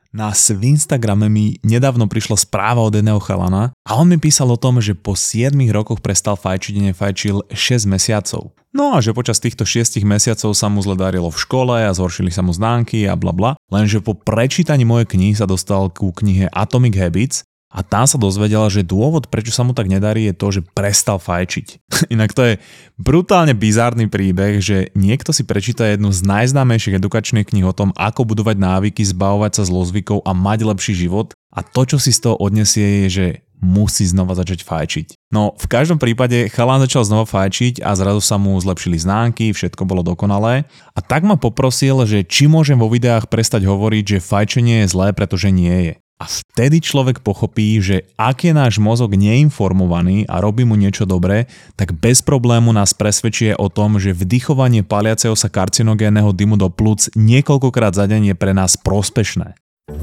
Na Instagrame mi nedávno prišla správa od jedného chalana a on mi písal o tom, že po 7 rokoch prestal fajčiť a nefajčil 6 mesiacov. No a že počas týchto 6 mesiacov sa mu zle darilo v škole a zhoršili sa mu známky a blabla. Lenže po prečítaní mojej knihy sa dostal ku knihe Atomic Habits a tam sa dozvedela, že dôvod, prečo sa mu tak nedarí, je to, že prestal fajčiť. Inak to je brutálne bizárny príbeh, že niekto si prečíta jednu z najznámejších edukačných kníh o tom, ako budovať návyky, zbavovať sa zlozvykov a mať lepší život a to, čo si z toho odnesie, je, že musí znova začať fajčiť. No v každom prípade chalán začal znova fajčiť a zrazu sa mu zlepšili známky, všetko bolo dokonalé a tak ma poprosil, že či môžem vo videách prestať hovoriť, že fajčenie je zlé, pretože nie je. A vtedy človek pochopí, že ak je náš mozog neinformovaný a robí mu niečo dobré, tak bez problému nás presvedčí o tom, že vdychovanie paliaceho sa karcinogénneho dymu do plúc niekoľkokrát za deň je pre nás prospešné.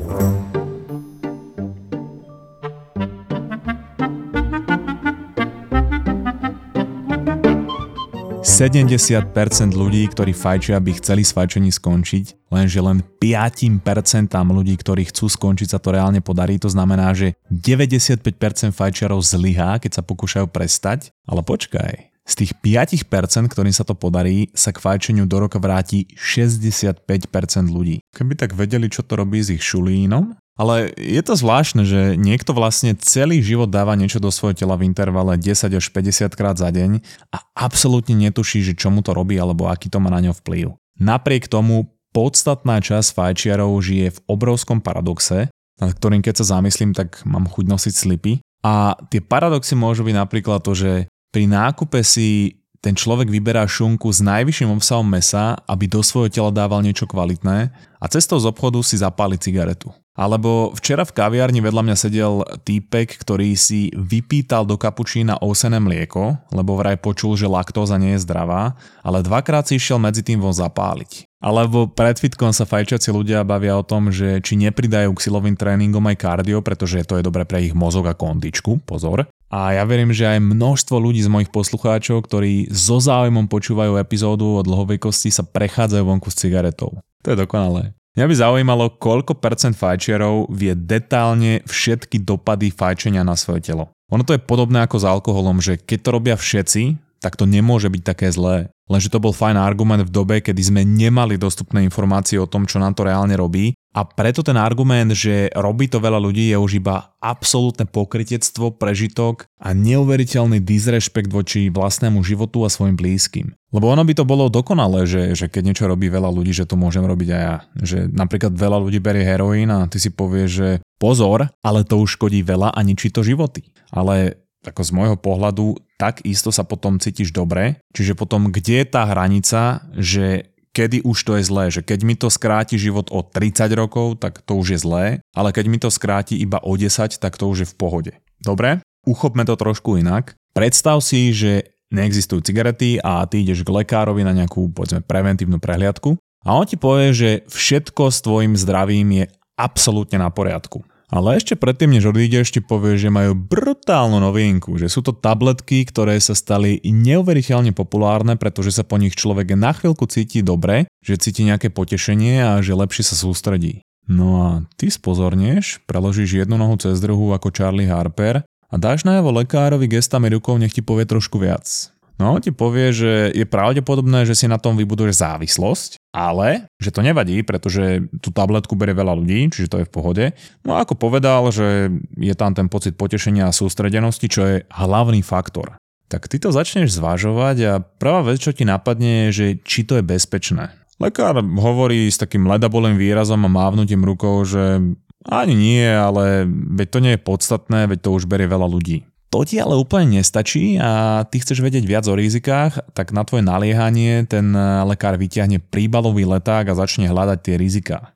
70% ľudí, ktorí fajčia, by chceli s fajčením skončiť, lenže len 5% ľudí, ktorí chcú skončiť, sa to reálne podarí. To znamená, že 95% fajčiarov zlyhá, keď sa pokúšajú prestať. Ale počkaj, z tých 5%, ktorým sa to podarí, sa k fajčeniu do roka vráti 65% ľudí. Keby tak vedeli, čo to robí s ich šulínom. Ale je to zvláštne, že niekto vlastne celý život dáva niečo do svojho tela v intervale 10 až 50 krát za deň a absolútne netuší, že čomu to robí alebo aký to má na ňo vplyv. Napriek tomu podstatná časť fajčiarov žije v obrovskom paradoxe, nad ktorým keď sa zamyslím, tak mám chuť nosiť slipy. A tie paradoxy môžu byť napríklad to, že pri nákupe si ten človek vyberá šunku s najvyšším obsahom mäsa, aby do svojho tela dával niečo kvalitné a cestou z obchodu si zapáli cigaretu. Alebo včera v kaviarni vedľa mňa sedel týpek, ktorý si vypýtal do kapučína ovsené mlieko, lebo vraj počul, že laktóza nie je zdravá, ale dvakrát si išiel medzi tým von zapáliť. Alebo pred fitkom sa fajčiaci ľudia bavia o tom, že či nepridajú k silovým tréningom aj kardio, pretože to je dobre pre ich mozog a kondičku, pozor. A ja verím, že aj množstvo ľudí z mojich poslucháčov, ktorí so záujmom počúvajú epizódu o dlhovekosti, sa prechádzajú vonku s cigaretou. To je dokonalé. Mňa by zaujímalo, koľko percent fajčiarov vie detálne všetky dopady fajčenia na svoje telo. Ono to je podobné ako s alkoholom, že keď to robia všetci, tak to nemôže byť také zlé. Lenže to bol fajn argument v dobe, kedy sme nemali dostupné informácie o tom, čo nám to reálne robí. A preto ten argument, že robí to veľa ľudí, je už iba absolútne pokrytectvo, prežitok a neuveriteľný disrešpekt voči vlastnému životu a svojim blízkym. Lebo ono by to bolo dokonalé, že keď niečo robí veľa ľudí, že to môžem robiť aj ja. Že napríklad veľa ľudí berie heroín a ty si povieš, že pozor, ale to už škodí veľa a ničí to životy. Ale ako z môjho pohľadu, tak isto sa potom cítiš dobre. Čiže potom, kde je tá hranica, že kedy už to je zlé, že keď mi to skráti život o 30 rokov, tak to už je zlé, ale keď mi to skráti iba o 10, tak to už je v pohode. Dobre? Uchopme to trošku inak. Predstav si, že neexistujú cigarety a ty ideš k lekárovi na nejakú, povedzme, preventívnu prehliadku a on ti povie, že všetko s tvojim zdravím je absolútne na poriadku. Ale ešte predtým, než odídeš, ti povie, že majú brutálnu novinku, že sú to tabletky, ktoré sa stali neuveriteľne populárne, pretože sa po nich človek na chvíľku cíti dobre, že cíti nejaké potešenie a že lepšie sa sústredí. No a ty spozornieš, preložíš jednu nohu cez druhú ako Charlie Harper a dáš najavo lekárovi gestami rukou, nech ti povie trošku viac. No, ti povie, že je pravdepodobné, že si na tom vybuduješ závislosť, ale že to nevadí, pretože tú tabletku berie veľa ľudí, čiže to je v pohode. No a ako povedal, že je tam ten pocit potešenia a sústredenosti, čo je hlavný faktor. Tak ty to začneš zvažovať a prvá vec, čo ti napadne, je, že či to je bezpečné. Lekár hovorí s takým ledabolým výrazom a mávnutím rukou, že ani nie, ale veď to nie je podstatné, veď to už berie veľa ľudí. To ti ale úplne nestačí a ty chceš vedieť viac o rizikách, tak na tvoje naliehanie ten lekár vyťahne príbalový leták a začne hľadať tie riziká.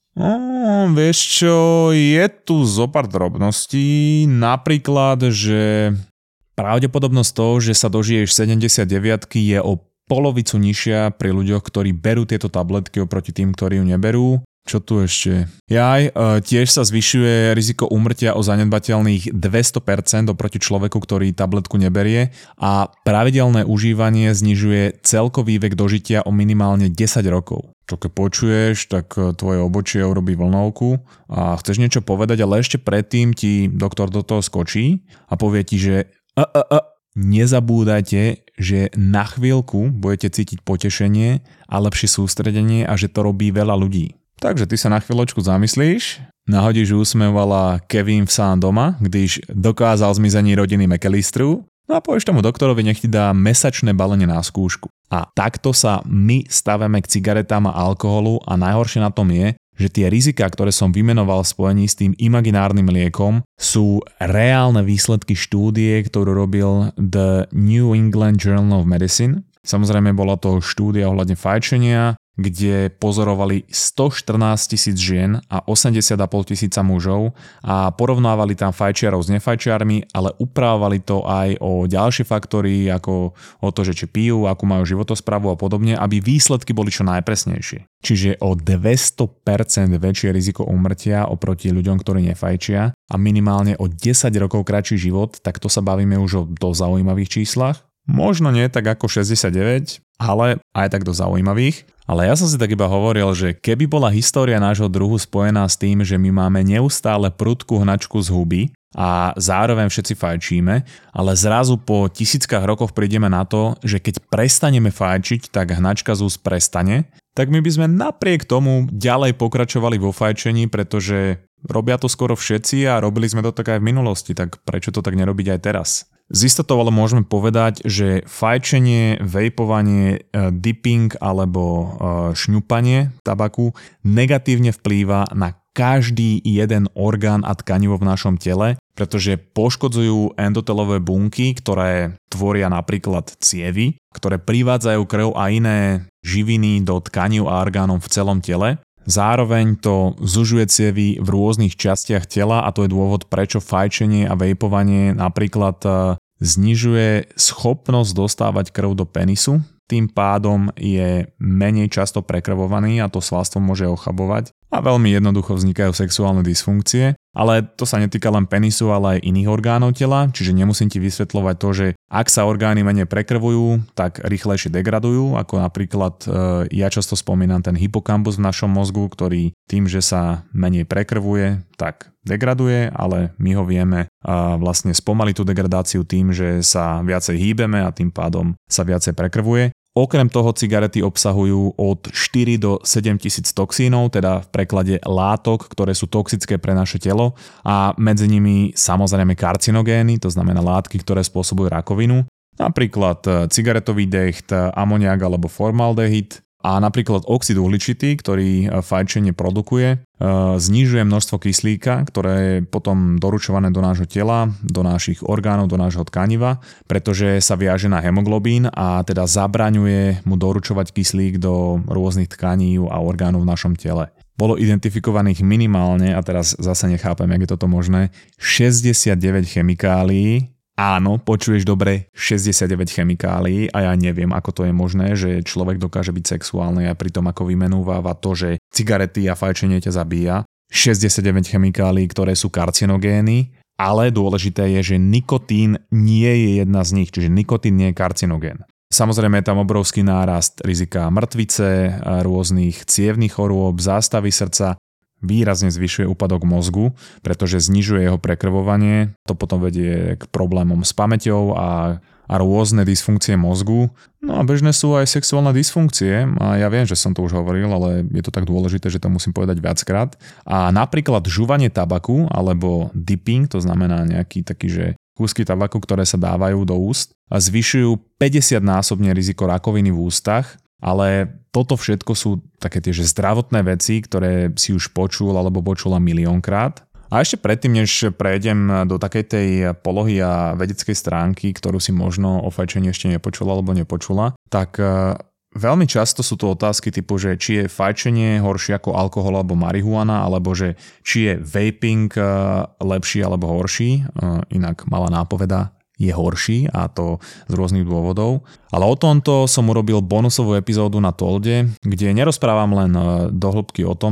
Vieš čo, je tu zopár drobností, napríklad, že pravdepodobnosť toho, že sa dožiješ 79 je o polovicu nižšia pri ľuďoch, ktorí berú tieto tabletky oproti tým, ktorí ju neberú. Čo tu ešte? Tiež sa zvyšuje riziko úmrtia o zanedbateľných 200% oproti človeku, ktorý tabletku neberie a pravidelné užívanie znižuje celkový vek dožitia o minimálne 10 rokov. čo keď počuješ, tak tvoje obočie urobí vlnovku a chceš niečo povedať, ale ešte predtým ti doktor do toho skočí a povie ti, že nezabúdajte, že na chvíľku budete cítiť potešenie a lepšie sústredenie a že to robí veľa ľudí. Takže ty sa na chvíľočku zamyslíš, nahodíš úsmev a la Kevin v Sám doma, když dokázal zmizení rodiny McAllisteru, no a povieš tomu doktorovi, nech ti dá mesačné balenie na skúšku. A takto sa my staveme k cigaretám a alkoholu a najhoršie na tom je, že tie riziká, ktoré som vymenoval v spojení s tým imaginárnym liekom, sú reálne výsledky štúdie, ktorú robil The New England Journal of Medicine. Samozrejme bola to štúdia ohľadne fajčenia, kde pozorovali 114 000 žien a 80 500 mužov a porovnávali tam fajčiarov s nefajčiarmi, ale upravovali to aj o ďalšie faktory, ako o to, že či pijú, akú majú životosprávu a podobne, aby výsledky boli čo najpresnejšie. Čiže o 200% väčšie riziko úmrtia oproti ľuďom, ktorí nefajčia a minimálne o 10 rokov kratší život, tak to sa bavíme už o dosť zaujímavých číslach. Možno nie tak ako 69, ale aj tak do zaujímavých. Ale ja som si tak iba hovoril, že keby bola história nášho druhu spojená s tým, že my máme neustále prudkú hnačku z huby a zároveň všetci fajčíme, ale zrazu po tisíckach rokoch prídeme na to, že keď prestaneme fajčiť, tak hnačka z úst prestane, tak my by sme napriek tomu ďalej pokračovali vo fajčení, pretože robia to skoro všetci a robili sme to tak aj v minulosti, tak prečo to tak nerobiť aj teraz? Z istotou ale môžeme povedať, že fajčenie, vejpovanie, dipping alebo šňupanie tabaku negatívne vplýva na každý jeden orgán a tkanivo v našom tele, pretože poškodzujú endotelové bunky, ktoré tvoria napríklad cievy, ktoré privádzajú krv a iné živiny do tkanív a orgánov v celom tele. Zároveň to zužuje cievy v rôznych častiach tela a to je dôvod, prečo fajčenie a vejpovanie napríklad znižuje schopnosť dostávať krv do penisu. Tým pádom je menej často prekrvovaný a to svalstvo môže ochabovať a veľmi jednoducho vznikajú sexuálne dysfunkcie. Ale to sa netýka len penisu, ale aj iných orgánov tela, čiže nemusím ti vysvetľovať to, že ak sa orgány menej prekrvujú, tak rýchlejšie degradujú, ako napríklad ja často spomínam ten hypokampus v našom mozgu, ktorý tým, že sa menej prekrvuje, tak degraduje, ale my ho vieme vlastne spomaliť tú degradáciu tým, že sa viacej hýbeme a tým pádom sa viacej prekrvuje. Okrem toho cigarety obsahujú od 4 do 7 tisíc toxínov, teda v preklade látok, ktoré sú toxické pre naše telo a medzi nimi samozrejme karcinogény, to znamená látky, ktoré spôsobujú rakovinu, napríklad cigaretový decht, amoniak alebo formaldehyd a napríklad oxid uhličitý, ktorý fajčenie produkuje, znižuje množstvo kyslíka, ktoré je potom doručované do nášho tela, do našich orgánov, do nášho tkaniva, pretože sa viaže na hemoglobín a teda zabraňuje mu doručovať kyslík do rôznych tkaní a orgánov v našom tele. Bolo identifikovaných minimálne, a teraz zase nechápem, jak je toto možné, 69 chemikálií. Áno, počuješ dobre, 69 chemikálií a ja neviem, ako to je možné, že človek dokáže byť sexuálny a pritom ako vymenúváva to, že cigarety a fajčenie ťa zabíja. 69 chemikálií, ktoré sú karcinogény, ale dôležité je, že nikotín nie je jedna z nich, čiže nikotín nie je karcinogén. Samozrejme je tam obrovský nárast rizika mŕtvice, rôznych cievnych chorôb, zástavy srdca, výrazne zvyšuje úpadok mozgu, pretože znižuje jeho prekrvovanie. To potom vedie k problémom s pamäťou a rôzne dysfunkcie mozgu. No a bežné sú aj sexuálne dysfunkcie. A ja viem, že som to už hovoril, ale je to tak dôležité, že to musím povedať viackrát. A napríklad žúvanie tabaku alebo dipping, to znamená nejaký taký, že kúsky tabaku, ktoré sa dávajú do úst, a zvyšujú 50-násobne riziko rakoviny v ústach. Ale toto všetko sú také tie zdravotné veci, ktoré si už počul alebo počula miliónkrát. A ešte predtým, než prejdem do takej tej polohy a vedeckej stránky, ktorú si možno o fajčení ešte nepočula alebo nepočula, tak veľmi často sú to otázky typu, že či je fajčenie horšie ako alkohol alebo marihuana, alebo že či je vaping lepší alebo horší. Inak malá nápoveda, je horší a to z rôznych dôvodov. Ale o tomto som urobil bonusovú epizódu na Tolde, kde nerozprávam len do hĺbky o tomto,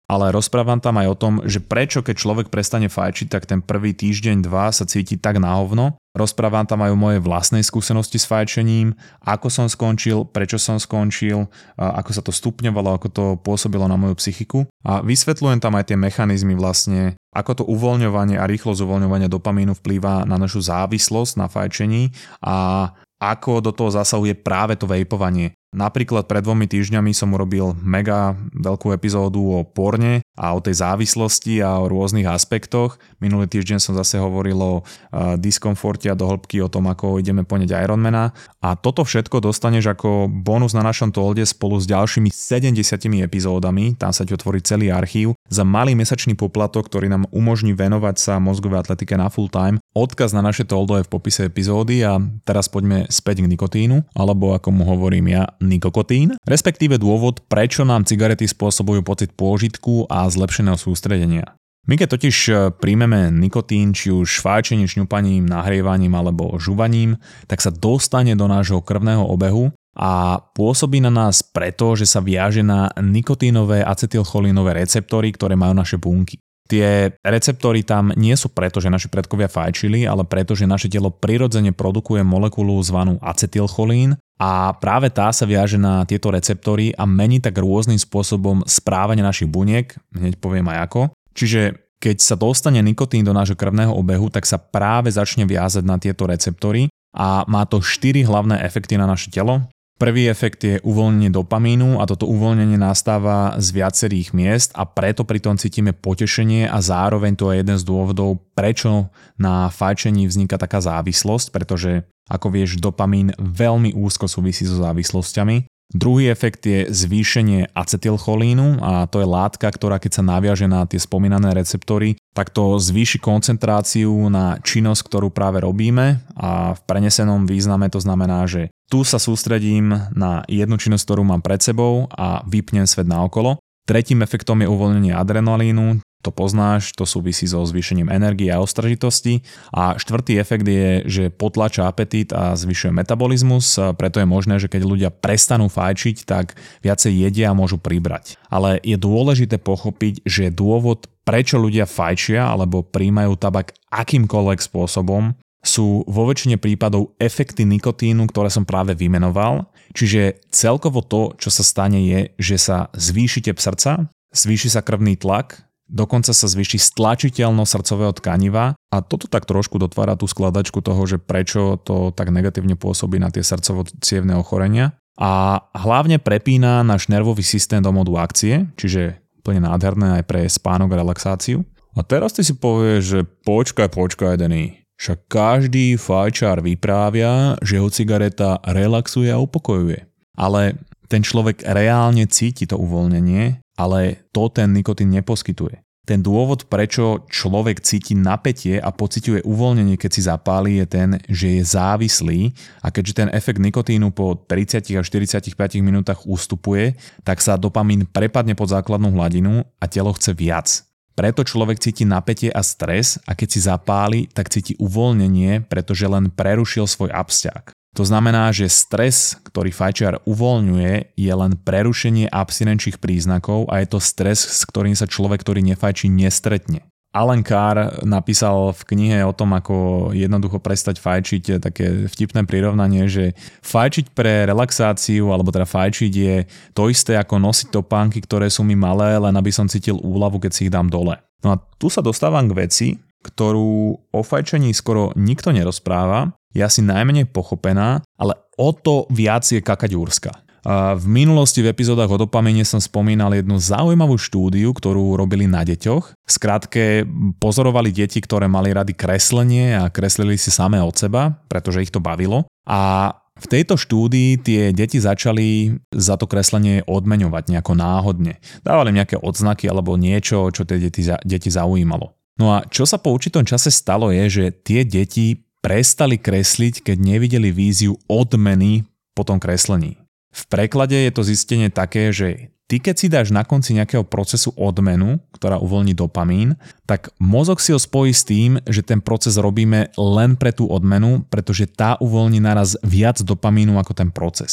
ale rozprávam tam aj o tom, že prečo keď človek prestane fajčiť, tak ten prvý týždeň, 2 sa cíti tak na hovno. Rozprávam tam aj o mojej vlastnej skúsenosti s fajčením, ako som skončil, prečo som skončil, ako sa to stupňovalo, ako to pôsobilo na moju psychiku. A vysvetľujem tam aj tie mechanizmy vlastne, ako to uvoľňovanie a rýchlosť uvoľňovania dopamínu vplýva na našu závislosť na fajčení a ako do toho zasahuje práve to vejpovanie. Napríklad pred 2 týždňami som urobil mega veľkú epizódu o porne a o tej závislosti a o rôznych aspektoch. Minulý týždeň som zase hovoril o diskomforte a do hĺbky o tom, ako ideme poňať Ironmana. A toto všetko dostaneš ako bonus na našom Tolde spolu s ďalšími 70 epizódami, tam sa ti otvorí celý archív, za malý mesačný poplatok, ktorý nám umožní venovať sa mozgovej atletike na full time. Odkaz na naše Toldo je v popise epizódy a teraz poďme späť k nikotínu, alebo ako mu hovorím ja, nikokotín, respektíve dôvod, prečo nám cigarety spôsobujú pocit pôžitku a zlepšeného sústredenia. My keď totiž príjmeme nikotín, či už fajčením, šňupaním, nahrievaním alebo žuvaním, tak sa dostane do nášho krvného obehu a pôsobí na nás preto, že sa viaže na nikotínové acetylcholínové receptory, ktoré majú naše bunky. Tie receptory tam nie sú preto, že naši predkovia fajčili, ale preto, že naše telo prirodzene produkuje molekulu zvanú acetylcholín a práve tá sa viaže na tieto receptory a mení tak rôznym spôsobom správanie našich buniek, hneď poviem aj ako. Čiže keď sa dostane nikotín do nášho krvného obehu, tak sa práve začne viazať na tieto receptory a má to 4 hlavné efekty na naše telo. Prvý efekt je uvoľnenie dopamínu a toto uvoľnenie nastáva z viacerých miest a preto pri tom cítime potešenie a zároveň to je jeden z dôvodov, prečo na fajčení vzniká taká závislosť, pretože ako vieš, dopamín veľmi úzko súvisí so závislosťami. Druhý efekt je zvýšenie acetylcholínu a to je látka, ktorá keď sa naviaže na tie spomínané receptory, tak to zvýši koncentráciu na činnosť, ktorú práve robíme a v prenesenom význame to znamená, že tu sa sústredím na jednu činnosť, ktorú mám pred sebou a vypnem svet naokolo. Tretím efektom je uvoľnenie adrenalínu, to poznáš, to súvisí so zvýšením energie a ostražitosti. A štvrtý efekt je, že potlača apetít a zvyšuje metabolizmus, preto je možné, že keď ľudia prestanú fajčiť, tak viacej jedia a môžu pribrať. Ale je dôležité pochopiť, že dôvod, prečo ľudia fajčia alebo príjmajú tabak akýmkoľvek spôsobom, sú vo väčšine prípadov efekty nikotínu, ktoré som práve vymenoval. Čiže celkovo to, čo sa stane je, že sa zvýši tep srdca, zvýši sa krvný tlak, dokonca sa zvýši stlačiteľnosť srdcového tkaniva a toto tak trošku dotvára tú skladačku toho, že prečo to tak negatívne pôsobí na tie srdcovo-cievne ochorenia a hlavne prepína náš nervový systém do modu akcie, čiže úplne nádherné aj pre spánok a relaxáciu. A teraz ty si povieš, že počkaj, Denny. Však každý fajčár vyprávia, že ho cigareta relaxuje a upokojuje. Ale ten človek reálne cíti to uvoľnenie, ale to ten nikotín neposkytuje. Ten dôvod, prečo človek cíti napätie a pociťuje uvoľnenie, keď si zapáli, je ten, že je závislý a keďže ten efekt nikotínu po 30 až 45 minútach ustupuje, tak sa dopamín prepadne pod základnú hladinu a telo chce viac. Preto človek cíti napätie a stres a keď si zapáli, tak cíti uvoľnenie, pretože len prerušil svoj absťák. To znamená, že stres, ktorý fajčiar uvoľňuje, je len prerušenie abstinenčných príznakov a je to stres, s ktorým sa človek, ktorý nefajčí, nestretne. Alan Carr napísal v knihe o tom, ako jednoducho prestať fajčiť, také vtipné prirovnanie, že fajčiť pre relaxáciu, alebo teda fajčiť je to isté ako nosiť topánky, ktoré sú mi malé, len aby som cítil úľavu, keď si ich dám dole. No a tu sa dostávam k veci, ktorú o fajčení skoro nikto nerozpráva, je asi najmenej pochopená, ale o to viac je kakaďúrska. V minulosti v epizódach o dopamíne som spomínal jednu zaujímavú štúdiu, ktorú robili na deťoch. Skrátke pozorovali deti, ktoré mali rady kreslenie a kreslili si samé od seba, pretože ich to bavilo. A v tejto štúdii tie deti začali za to kreslenie odmeňovať nejako náhodne. Dávali nejaké odznaky alebo niečo, čo tie deti zaujímalo. No a čo sa po určitom čase stalo je, že tie deti prestali kresliť, keď nevideli víziu odmeny po tom kreslení. V preklade je to zistenie také, že ty keď si dáš na konci nejakého procesu odmenu, ktorá uvoľní dopamín, tak mozog si ho spojí s tým, že ten proces robíme len pre tú odmenu, pretože tá uvoľní naraz viac dopamínu ako ten proces.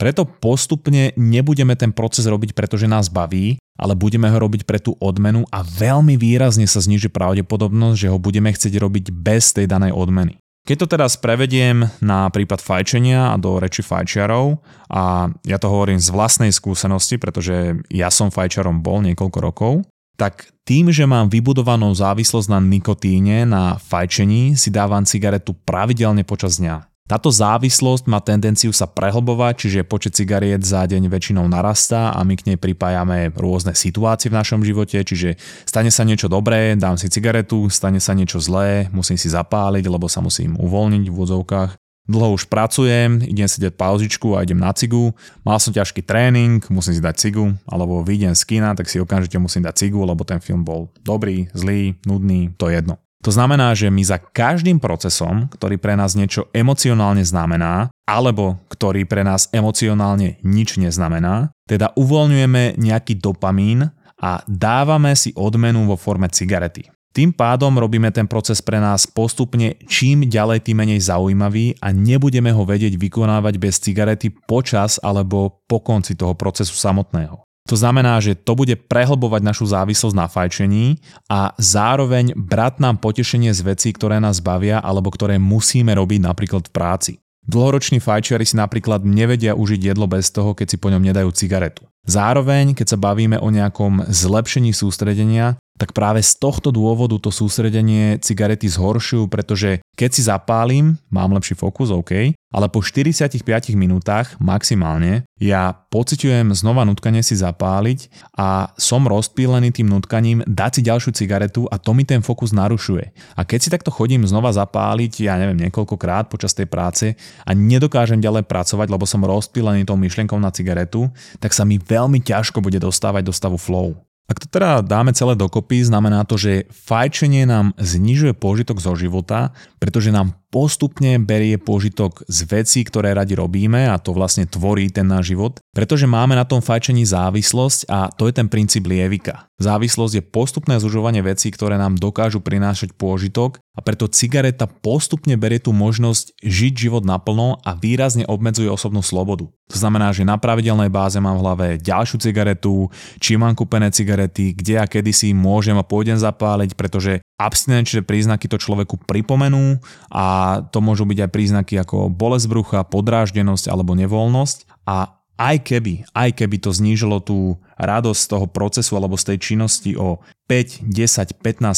Preto postupne nebudeme ten proces robiť, pretože nás baví, ale budeme ho robiť pre tú odmenu a veľmi výrazne sa zníži pravdepodobnosť, že ho budeme chcieť robiť bez tej danej odmeny. Keď to teraz prevediem na prípad fajčenia a do reči fajčiarov, a ja to hovorím z vlastnej skúsenosti, pretože ja som fajčiarom bol niekoľko rokov, tak tým, že mám vybudovanú závislosť na nikotíne, na fajčení, si dávam cigaretu pravidelne počas dňa. Táto závislosť má tendenciu sa prehlbovať, čiže počet cigariet za deň väčšinou narastá a my k nej pripájame rôzne situácie v našom živote, čiže stane sa niečo dobré, dám si cigaretu, stane sa niečo zlé, musím si zapáliť, lebo sa musím uvoľniť v úvodzovkách. Dlho už pracujem, idem si dať pauzičku a idem na cigu, mal som ťažký tréning, musím si dať cigu, alebo vyjdem z kina, tak si okamžite musím dať cigu, lebo ten film bol dobrý, zlý, nudný, to je jedno. To znamená, že my za každým procesom, ktorý pre nás niečo emocionálne znamená, alebo ktorý pre nás emocionálne nič neznamená, teda uvoľňujeme nejaký dopamín a dávame si odmenu vo forme cigarety. Tým pádom robíme ten proces pre nás postupne čím ďalej tým menej zaujímavý a nebudeme ho vedieť vykonávať bez cigarety počas alebo po konci toho procesu samotného. To znamená, že to bude prehlbovať našu závislosť na fajčení a zároveň brať nám potešenie z vecí, ktoré nás bavia alebo ktoré musíme robiť napríklad v práci. Dlhoroční fajčiari si napríklad nevedia užiť jedlo bez toho, keď si po ňom nedajú cigaretu. Zároveň, keď sa bavíme o nejakom zlepšení sústredenia, tak práve z tohto dôvodu to sústredenie cigarety zhoršujú, pretože keď si zapálim, mám lepší fokus, OK, ale po 45 minútach maximálne ja pociťujem znova nutkanie si zapáliť a som rozpílený tým nutkaním dať si ďalšiu cigaretu a to mi ten fokus narušuje. A keď si takto chodím znova zapáliť, ja neviem, niekoľkokrát počas tej práce a nedokážem ďalej pracovať, lebo som rozpílený tou myšlienkou na cigaretu, tak sa mi veľmi ťažko bude dostávať do stavu flow. Ak to teda dáme celé dokopy, znamená to, že fajčenie nám znižuje pôžitok zo života, pretože nám postupne berie pôžitok z vecí, ktoré radi robíme a to vlastne tvorí ten náš život, pretože máme na tom fajčení závislosť a to je ten princíp lievika. Závislosť je postupné zužovanie vecí, ktoré nám dokážu prinášať pôžitok a preto cigareta postupne berie tú možnosť žiť život naplno a výrazne obmedzuje osobnú slobodu. To znamená, že na pravidelnej báze mám v hlave ďalšiu cigaretu, či mám kúpené cigarety, kde a kedy si môžem a pôjdem zapáliť, pretože abstinenčné príznaky to človeku pripomenú a to môžu byť aj príznaky ako bolesť brucha, podráždenosť alebo nevoľnosť a aj keby to znížilo tú radosť z toho procesu alebo z tej činnosti o 5, 10,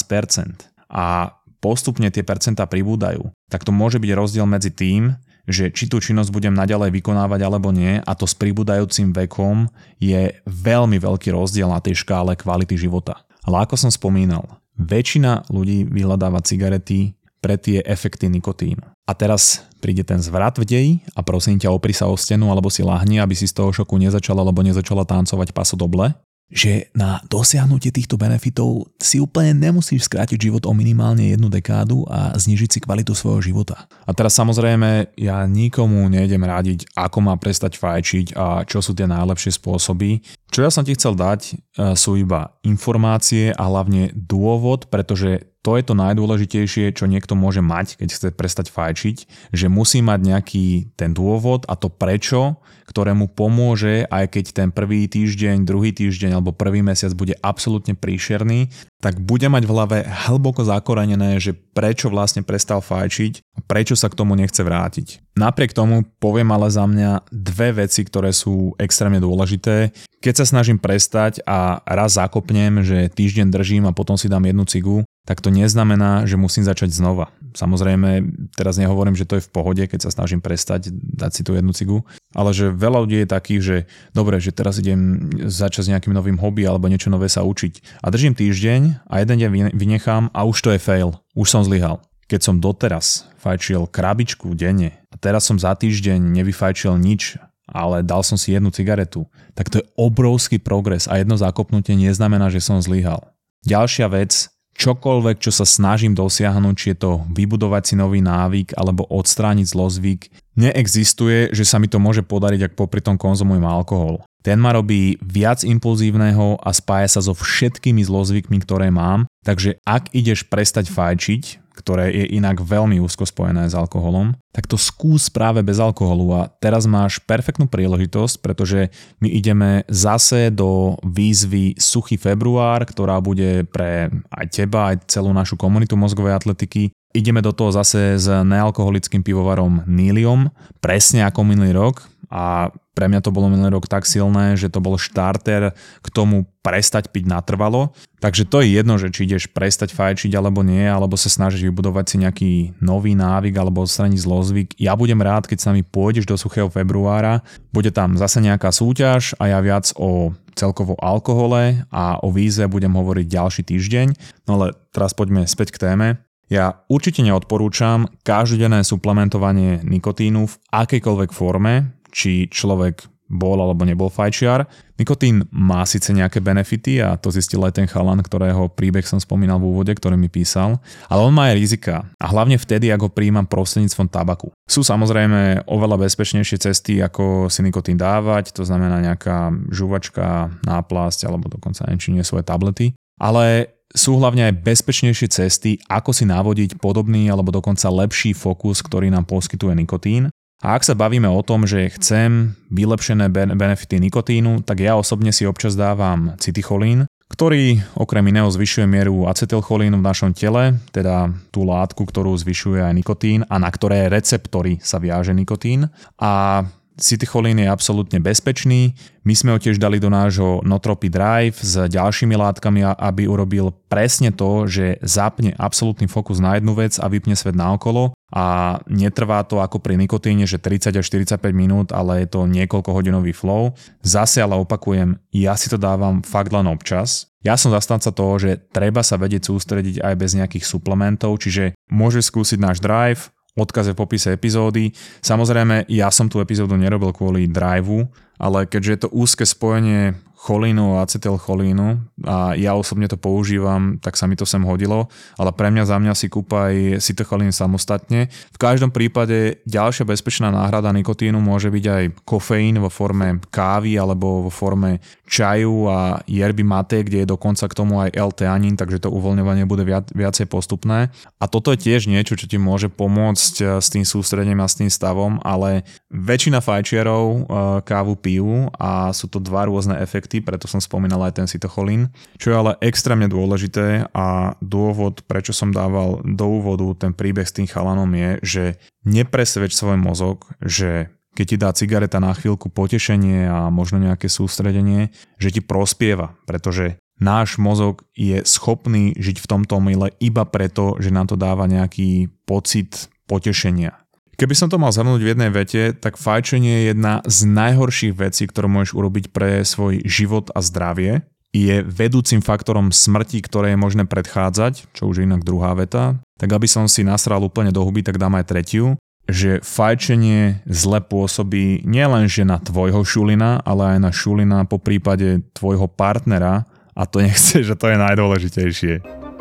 15% a postupne tie percentá pribúdajú, tak to môže byť rozdiel medzi tým, že či tú činnosť budem naďalej vykonávať alebo nie a to s pribúdajúcim vekom je veľmi veľký rozdiel na tej škále kvality života. Ale ako som spomínal, väčšina ľudí vyhľadáva cigarety pre tie efekty nikotínu. A teraz príde ten zvrat v deji a prosím ťa, opri sa o stenu alebo si lahni, aby si z toho šoku nezačala alebo nezačala tancovať paso doble, že na dosiahnutie týchto benefitov si úplne nemusíš skrátiť život o minimálne 1 dekádu a znižiť si kvalitu svojho života. A teraz samozrejme ja nikomu nejdem radiť, ako má prestať fajčiť a čo sú tie najlepšie spôsoby. Čo ja som ti chcel dať sú iba informácie a hlavne dôvod, pretože to je to najdôležitejšie, čo niekto môže mať, keď chce prestať fajčiť, že musí mať nejaký ten dôvod a to prečo, ktorému pomôže, aj keď ten prvý týždeň, druhý týždeň alebo prvý mesiac bude absolútne príšerný, tak bude mať v hlave hlboko zakorenené, že prečo vlastne prestal fajčiť a prečo sa k tomu nechce vrátiť. Napriek tomu poviem ale za mňa 2 veci, ktoré sú extrémne dôležité. Keď sa snažím prestať a raz zakopnem, že týždeň držím a potom si dám 1 cigu, tak to neznamená, že musím začať znova. Samozrejme, teraz nehovorím, že to je v pohode, keď sa snažím prestať, dať si tú 1 cigu, ale že veľa ľudí je takých, že dobre, že teraz idem začať s nejakým novým hobby alebo niečo nové sa učiť. A držím týždeň a jeden deň vynechám a už to je fail. Už som zlyhal. Keď som doteraz fajčil krabičku denne a teraz som za týždeň nevyfajčil nič, ale dal som si 1 cigaretu, tak to je obrovský progres a jedno zakopnutie neznamená, že som zlyhal. Ďalšia vec, čokoľvek, čo sa snažím dosiahnuť, či je to vybudovať si nový návyk alebo odstrániť zlozvyk, neexistuje, že sa mi to môže podariť, ak popri tom konzumujem alkohol. Ten ma robí viac impulzívneho a spája sa so všetkými zlozvykmi, ktoré mám, takže ak ideš prestať fajčiť, ktoré je inak veľmi úzko spojené s alkoholom, tak to skús práve bez alkoholu a teraz máš perfektnú príležitosť, pretože my ideme zase do výzvy Suchý február, ktorá bude pre aj teba, aj celú našu komunitu mozgovej atletiky. Ideme do toho zase s nealkoholickým pivovarom Níliom, presne ako minulý rok a pre mňa to bolo minulý rok tak silné, že to bol štarter k tomu prestať piť natrvalo. Takže to je jedno, že či ideš prestať fajčiť alebo nie, alebo sa snažíš vybudovať si nejaký nový návyk alebo odstraniť zlozvyk. Ja budem rád, keď sa mi pôjdeš do Suchého februára, bude tam zase nejaká súťaž a ja viac o celkovo alkohole a o výzve budem hovoriť ďalší týždeň. No ale teraz poďme späť k téme. Ja určite neodporúčam každodenné suplementovanie nikotínu v akejkoľvek forme, či človek bol alebo nebol fajčiar. Nikotín má síce nejaké benefity a to zistil aj ten chalan, ktorého príbeh som spomínal v úvode, ktorý mi písal, ale on má aj rizika a hlavne vtedy, ako prijímam prostredníctvom tabaku. Sú samozrejme oveľa bezpečnejšie cesty, ako si nikotín dávať, to znamená nejaká žuvačka, náplasť alebo dokonca či nie svoje tablety, ale sú hlavne aj bezpečnejšie cesty, ako si navodiť podobný alebo dokonca lepší fokus, ktorý nám poskytuje nikotín. A ak sa bavíme o tom, že chcem vylepšené benefity nikotínu, tak ja osobne si občas dávam citicholín, ktorý okrem iného zvyšuje mieru acetylcholínu v našom tele, teda tú látku, ktorú zvyšuje aj nikotín a na ktoré receptory sa viaže nikotín. A citicholín je absolútne bezpečný. My sme ho tiež dali do nášho Notropy Drive s ďalšími látkami, aby urobil presne to, že zapne absolútny fokus na jednu vec a vypne svet naokolo. A netrvá to ako pri nikotíne, že 30 až 45 minút, ale je to niekoľkohodinový flow. Zase ale opakujem, ja si to dávam fakt len občas. Ja som zastanca toho, že treba sa vedieť sústrediť aj bez nejakých suplementov, čiže môžeš skúsiť náš Drive, odkaz je v popise epizódy. Samozrejme, ja som tú epizódu nerobil kvôli driveu, ale keďže je to úzke spojenie cholínu a acetylcholínu a ja osobne to používam, tak sa mi to sem hodilo, ale pre mňa za mňa si kúpaj citocholín samostatne. V každom prípade ďalšia bezpečná náhrada nikotínu môže byť aj kofeín vo forme kávy alebo vo forme čaju a yerby mate, kde je dokonca k tomu aj L-teanín, takže to uvoľňovanie bude viacej postupné. A toto je tiež niečo, čo ti môže pomôcť s tým sústredením a s tým stavom, ale väčšina fajčiarov kávu pijú a sú to dva rôzne efekty, preto som spomínal aj ten citocholín, čo je ale extrémne dôležité a dôvod, prečo som dával do úvodu ten príbeh s tým chalanom je, že nepresvedč svoj mozog, že keď ti dá cigareta na chvíľku potešenie a možno nejaké sústredenie, že ti prospieva, pretože náš mozog je schopný žiť v tomto omyle iba preto, že nám to dáva nejaký pocit potešenia. Keby som to mal zhrnúť v jednej vete, tak fajčenie je jedna z najhorších vecí, ktoré môžeš urobiť pre svoj život a zdravie. Je vedúcim faktorom smrti, ktoré je možné predchádzať, čo už je inak druhá veta. Tak aby som si nasral úplne do huby, tak dám aj tretiu, že fajčenie zle pôsobí nielenže na tvojho šulina, ale aj na šulina po prípade tvojho partnera a to nechceš, že to je najdôležitejšie.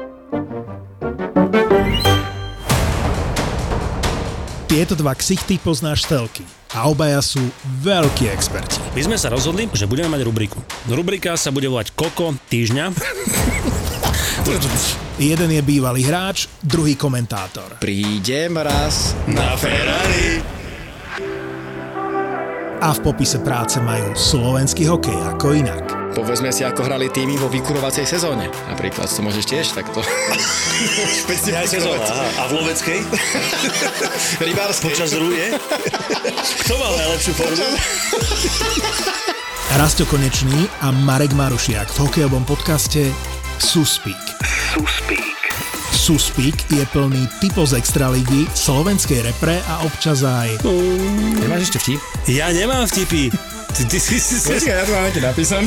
Tieto dva ksichty poznáš z telky a obaja sú veľkí experti. My sme sa rozhodli, že budeme mať rubriku. Rubrika sa bude volať Koko týždňa. Jeden je bývalý hráč, druhý komentátor. Prídem raz na Ferrari. A v popise práce majú slovenský hokej ako inak. Povedzme si, ako hrali týmy vo vykurovacej sezóne. Napríklad, to môžeš tiež takto. Špeciálna sezóna. A v loveckej? Rybárskej. Počas rúje? Kto mal najlepšiu formu? Rastio Konečný a Marek Marušiak v hokejovom podcaste Suspeak. Suspeak je plný typov z extraligy, slovenskej repre a občas aj... Nemáš ešte vtip? Ja nemám vtipy. Ty si... Počkaj, ja tu mám ti napísané.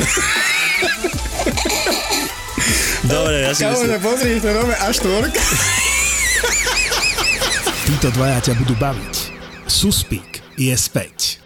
Dobre, ja si myslím. Kámo, pozri, to nové A4. Títo dvaja ťa budú baviť. Suspeak je späť.